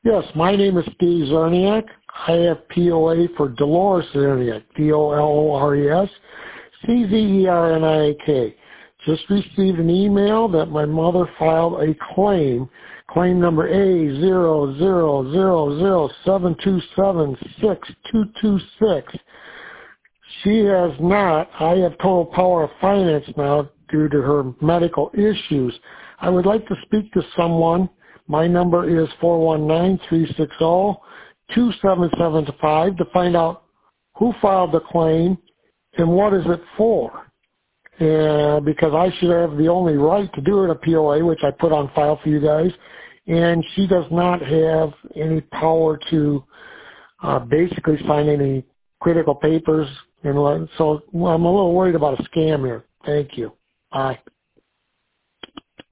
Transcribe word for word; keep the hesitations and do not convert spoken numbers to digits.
Yes, my name is Steve Zerniak. I have P O A for Dolores Zerniak, D O L O R E S, C Z E R N I A K. Just received an email that my mother filed a claim, claim number A zero zero zero zero seven two seven six two two six. She has not. I have total power of finance now due to her medical issues. I would like to speak to someone. My number is four one nine, three six zero, two seven seven five to find out who filed the claim and what is it for. Uh, because I should have the only right to do it, a P O A, which I put on file for you guys, and she does not have any power to uh, basically sign any critical papers. And so I'm a little worried about a scam here. Thank you. Bye.